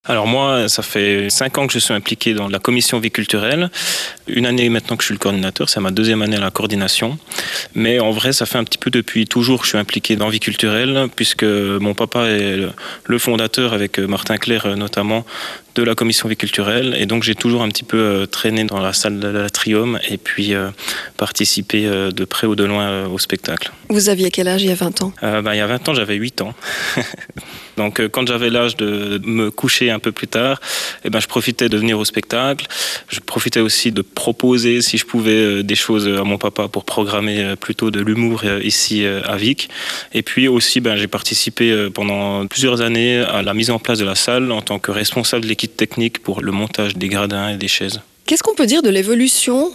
Alors moi, ça fait 5 ans que je suis impliqué dans la commission vie culturelle. Une année maintenant que je suis le coordinateur, c'est ma 2e année à la coordination. Mais en vrai, ça fait un petit peu depuis toujours que je suis impliqué dans vie culturelle, puisque mon papa est le fondateur, avec Martin Clair notamment, de la commission vie culturelle. Et donc j'ai toujours un petit peu traîné dans la salle de l'Atrium et puis participé de près ou de loin au spectacle. Vous aviez quel âge il y a 20 ans? Il y a 20 ans, j'avais 8 ans. Donc quand j'avais l'âge de me coucher un peu plus tard, je profitais de venir au spectacle. Je profitais aussi de proposer, si je pouvais, des choses à mon papa pour programmer plutôt de l'humour ici à Vic. Et puis aussi, j'ai participé pendant plusieurs années à la mise en place de la salle en tant que responsable de l'équipe technique pour le montage des gradins et des chaises. Qu'est-ce qu'on peut dire de l'évolution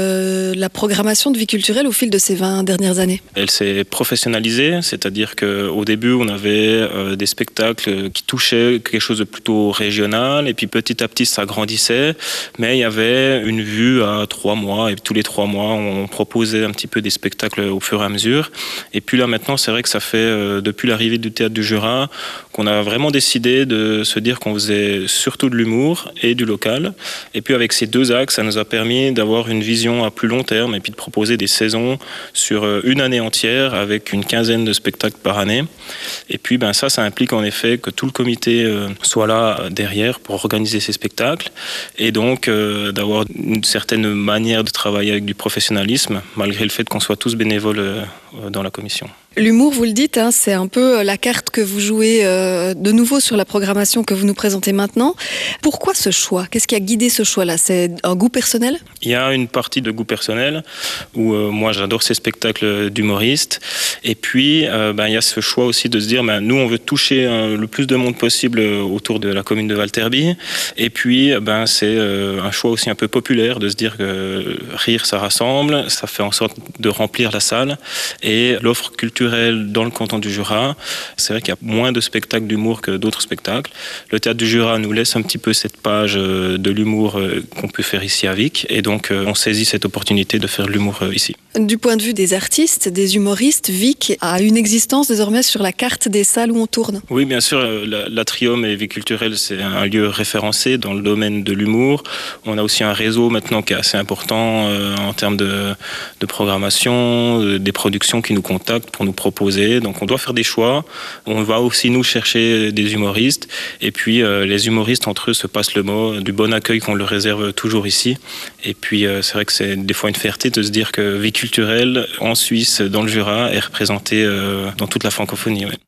de la programmation de vie culturelle au fil de ces 20 dernières années? Elle s'est professionnalisée, c'est-à-dire qu'au début, on avait des spectacles qui touchaient quelque chose de plutôt régional, et puis petit à petit, ça grandissait, mais il y avait une vue à 3 mois, et tous les 3 mois, on proposait un petit peu des spectacles au fur et à mesure. Et puis là, maintenant, c'est vrai que ça fait, depuis l'arrivée du Théâtre du Jura, qu'on a vraiment décidé de se dire qu'on faisait surtout de l'humour et du local. Et puis avec ces 2 axes, ça nous a permis d'avoir une vision à plus long terme et puis de proposer des saisons sur une année entière avec une 15aine de spectacles par année. Et puis ça implique en effet que tout le comité soit là derrière pour organiser ces spectacles et donc d'avoir une certaine manière de travailler avec du professionnalisme malgré le fait qu'on soit tous bénévoles dans la commission. L'humour, vous le dites, c'est un peu la carte que vous jouez de nouveau sur la programmation que vous nous présentez maintenant. Pourquoi ce choix? Qu'est-ce qui a guidé ce choix-là? C'est un goût personnel? Il y a une partie de goût personnel où moi j'adore ces spectacles d'humoristes. Et puis il y a ce choix aussi de se dire nous on veut toucher le plus de monde possible autour de la commune de Valterby. Et puis c'est un choix aussi un peu populaire de se dire que rire ça rassemble, ça fait en sorte de remplir la salle. Et l'offre culturelle dans le canton du Jura, c'est vrai qu'il y a moins de spectacles d'humour que d'autres spectacles. Le Théâtre du Jura nous laisse un petit peu cette page de l'humour qu'on peut faire ici à Vic et donc on saisit cette opportunité de faire de l'humour ici. Du point de vue des artistes, des humoristes, Vic a une existence désormais sur la carte des salles où on tourne. Oui, bien sûr, l'Atrium et Vie culturelle, c'est un lieu référencé dans le domaine de l'humour. On a aussi un réseau maintenant qui est assez important en termes de programmation, des productions qui nous contactent pour nous proposer. Donc on doit faire des choix. On va aussi nous chercher des humoristes. Et puis les humoristes entre eux se passent le mot du bon accueil qu'on leur réserve toujours ici. Et puis c'est vrai que c'est des fois une fierté de se dire que Vie culturelle en Suisse, dans le Jura, est représentée dans toute la francophonie. Ouais.